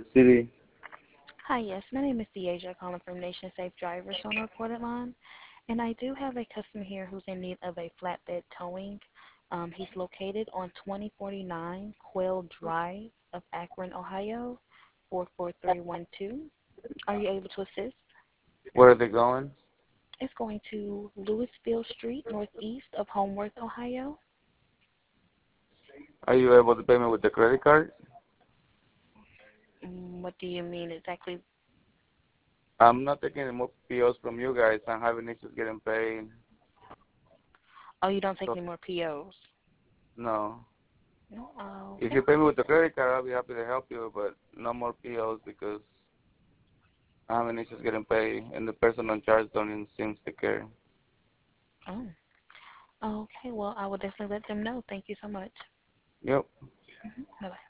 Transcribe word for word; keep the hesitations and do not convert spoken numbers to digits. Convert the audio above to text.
City. Hi, yes. My name is Deasia calling from Nation Safe Drivers on a recorded line. And I do have a customer here who's in need of a flatbed towing. Um, he's located on twenty forty-nine Quail Drive of Akron, Ohio, four four three one two. Are you able to assist? Where are they going? It's going to Louisville Street, northeast of Homeworth, Ohio. Are you able to pay me with the credit card? Mm, what do you mean exactly? I'm not taking any more P Os from you guys. I'm having issues getting paid. Oh, you don't take So, any more P Os? no. No? Oh, If okay. you pay me with the credit card, I'll be happy to help you, but no more P Os because I'm having issues getting paid, and the person on charge don't even seem to care. Oh, okay. Well, I will definitely let them know. Thank you so much. Yep. Bye-bye.